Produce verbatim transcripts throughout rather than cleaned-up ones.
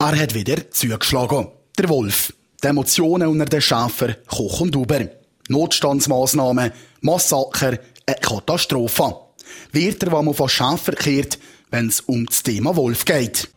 Er hat wieder zugeschlagen. Der Wolf. Die Emotionen unter den Schäfern kochen über. Notstandsmaßnahmen, Massaker, eine Katastrophe. Wird er, wenn man von Schäfer kehrt, wenn es um das Thema Wolf geht.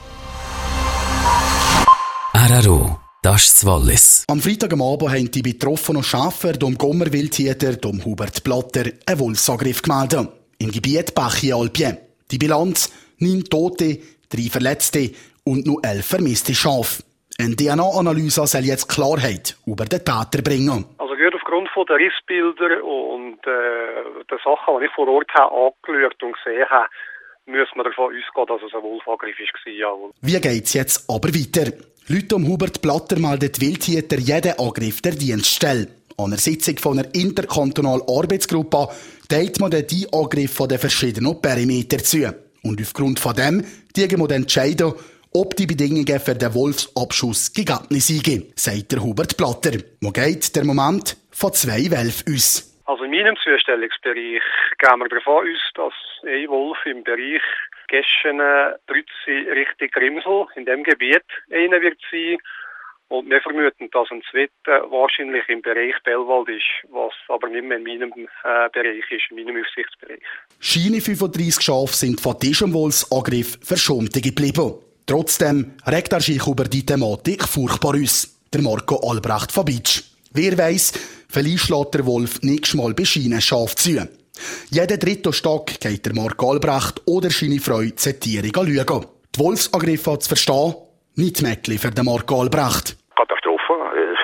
R R O, das ist das Wallis. Am Freitagabend haben die betroffenen Schäfer, dem Gommerwildhüter, dem Hubert Blatter, einen Wolfsangriff gemeldet. Im Gebiet Bächi-Alpien. Die Bilanz: neun Tote, drei Verletzte und nur elf vermisste Schafe. Eine D N A-Analyse soll jetzt Klarheit über den Täter bringen. Also gerade aufgrund der Rissbilder und äh, der Sachen, die ich vor Ort habe, angeschaut und gesehen habe, müssen wir davon ausgehen, dass es ein Wolfangriff war. Jawohl. Wie geht es jetzt aber weiter? Leute um Hubert Blatter meldet Wildhüter jeden Angriff der Dienststelle. An einer Sitzung von einer interkantonalen Arbeitsgruppe teilt man den Angriff von den verschiedenen Perimeter zu. Und aufgrund von dem entscheiden wir entscheiden, ob die Bedingungen für den Wolfsabschuss gegeben sind, sagt der Hubert Blatter. Wo geht der Moment von zwei Wölfen aus? Also in meinem Zustellungsbereich gehen wir davon aus, dass ein Wolf im Bereich Geschen, Trützi, Richtung Grimsel in dem Gebiet einer wird sein. Und wir vermuten, dass ein zweiter wahrscheinlich im Bereich Bellwald ist, was aber nicht mehr in meinem äh, Bereich ist, in meinem Aufsichtsbereich. Scheine fünfunddreissig Schafe sind von diesem Wolfsangriff verschont geblieben. Trotzdem regt er sich über die Thematik furchtbar aus. Der Marco Albrecht von Bitsch. Wer weiss, vielleicht schlägt der Wolf nächstes Mal bei Scheine Schaf zu. Jeden dritten Tag geht der Marco Albrecht oder seine Frau zur Tierung schauen. Die Wolfsangriffe zu verstehen, nicht Mäckli für den Marco Albrecht. Katastrophe.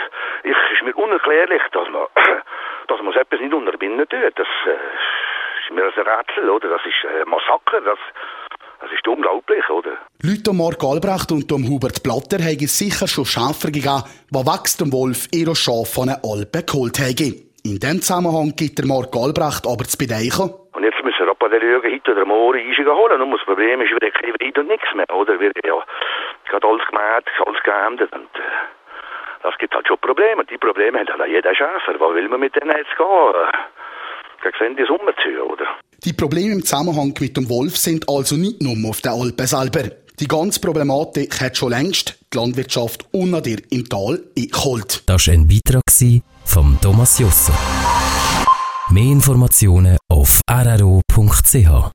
Es ist mir unerklärlich, dass man, dass man so etwas nicht unterbinden tut. Das äh, ist mir ein Rätsel, oder? Das ist ein Massaker, das, das ist unglaublich, oder? Leute um Marco Albrecht und um Hubert Blatter haben sicher schon Schäfer gegeben, die wegen dem Wolf ihre Schafe von den Alpen geholt haben. In diesem Zusammenhang gibt der Marco Albrecht aber zu bedenken. Und jetzt müssen wir bei der Lüge heute oder morgen Eisen holen. Und das Problem ist, wir kriegen wieder nichts mehr, oder? Wir haben ja gerade alles gemäht, alles geändert. Und äh, das gibt halt schon Probleme. Und die Probleme hat halt jeder Schäfer. Was will man mit denen jetzt gehen? Da sehen die Sommer zu, oder? Die Probleme im Zusammenhang mit dem Wolf sind also nicht nur auf den Alpen selber. Die ganze Problematik hat schon längst die Landwirtschaft unten im Tal eingeholt. Das war ein Beitrag von Thomas Josse. Mehr Informationen auf r r o punkt c h.